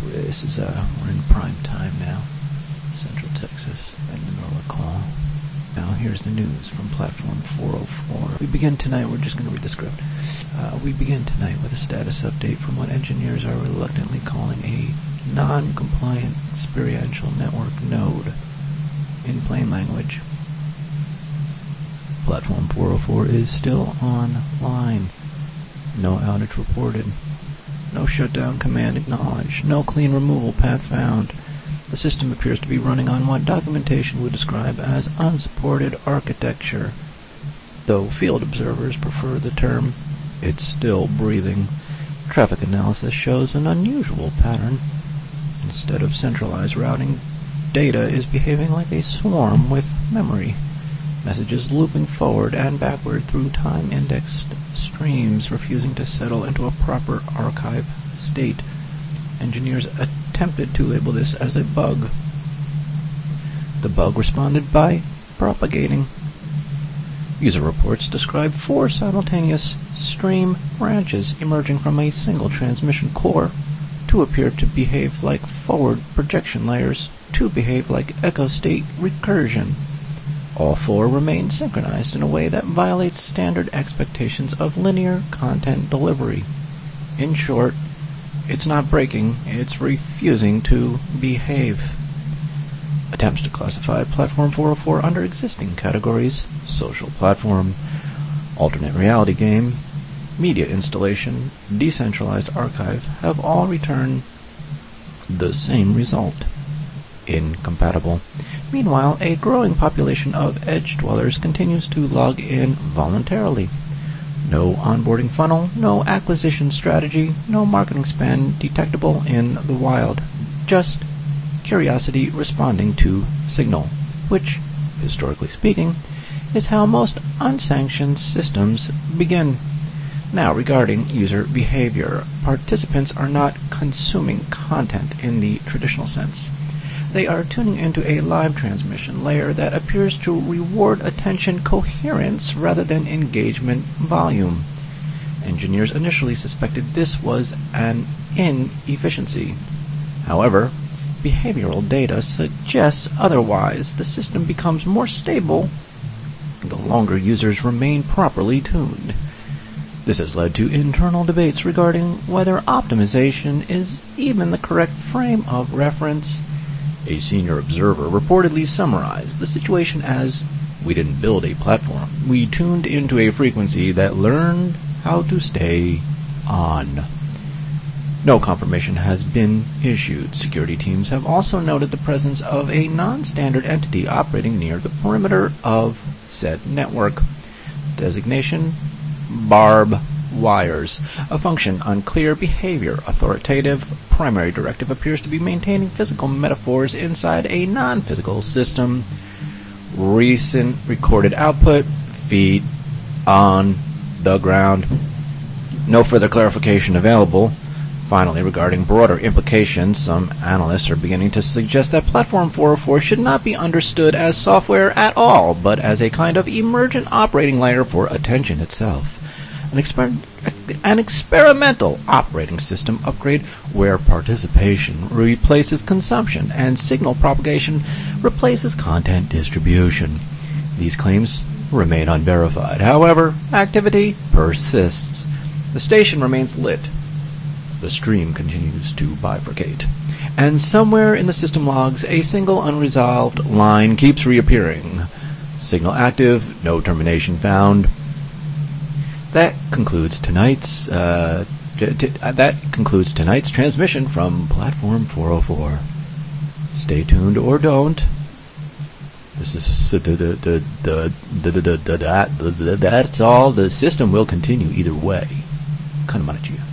This is, we're in prime time now. Central Texas and the Norwalk Call. Now here's the news from Platform 404. We begin tonight, we're just going to read the script. We begin tonight with a status update from what engineers are reluctantly calling a non-compliant experiential network node. In plain language, Platform 404 is still online. No outage reported. No shutdown command acknowledged. No clean removal path found. The system appears to be running on what documentation would describe as unsupported architecture, though field observers prefer the term "it's still breathing." Traffic analysis shows an unusual pattern. Instead of centralized routing, data is behaving like a swarm with memory. Messages looping forward and backward through time-indexed streams, refusing to settle into a proper archive state. Engineers attempted to label this as a bug. The bug responded by propagating. User reports describe 4 simultaneous stream branches emerging from a single transmission core. 2 appear to behave like forward projection layers, 2 behave like echo state recursion. All 4 remain synchronized in a way that violates standard expectations of linear content delivery. In short, it's not breaking, it's refusing to behave. Attempts to classify Platform 404 under existing categories: social platform, alternate reality game, media installation, decentralized archive have all returned the same result: incompatible. Meanwhile, a growing population of edge dwellers continues to log in voluntarily. No onboarding funnel, no acquisition strategy, no marketing spend detectable in the wild. Just curiosity responding to signal, which, historically speaking, is how most unsanctioned systems begin. Now, regarding user behavior, participants are not consuming content in the traditional sense. They are tuning into a live transmission layer that appears to reward attention coherence rather than engagement volume. Engineers initially suspected this was an inefficiency. However, behavioral data suggests otherwise. The system becomes more stable the longer users remain properly tuned. This has led to internal debates regarding whether optimization is even the correct frame of reference. A senior observer reportedly summarized the situation as, "We didn't build a platform. We tuned into a frequency that learned how to stay on." No confirmation has been issued. Security teams have also noted the presence of a non-standard entity operating near the perimeter of said network. Designation: barb wires. A function: unclear. Behavior: authoritative. Primary directive appears to be maintaining physical metaphors inside a non-physical system. Recent recorded output: feet on the ground. No further clarification available. Finally, regarding broader implications, some analysts are beginning to suggest that Platform 404 should not be understood as software at all, but as a kind of emergent operating layer for attention itself. An experimental operating system upgrade where participation replaces consumption and signal propagation replaces content distribution. These claims remain unverified. However, activity persists. The station remains lit. The stream continues to bifurcate. And somewhere in the system logs, a single unresolved line keeps reappearing. Signal active, no termination found. That concludes tonight's transmission from Platform 404. Stay tuned or don't. This is that's all. The system will continue either way. Kanamachi.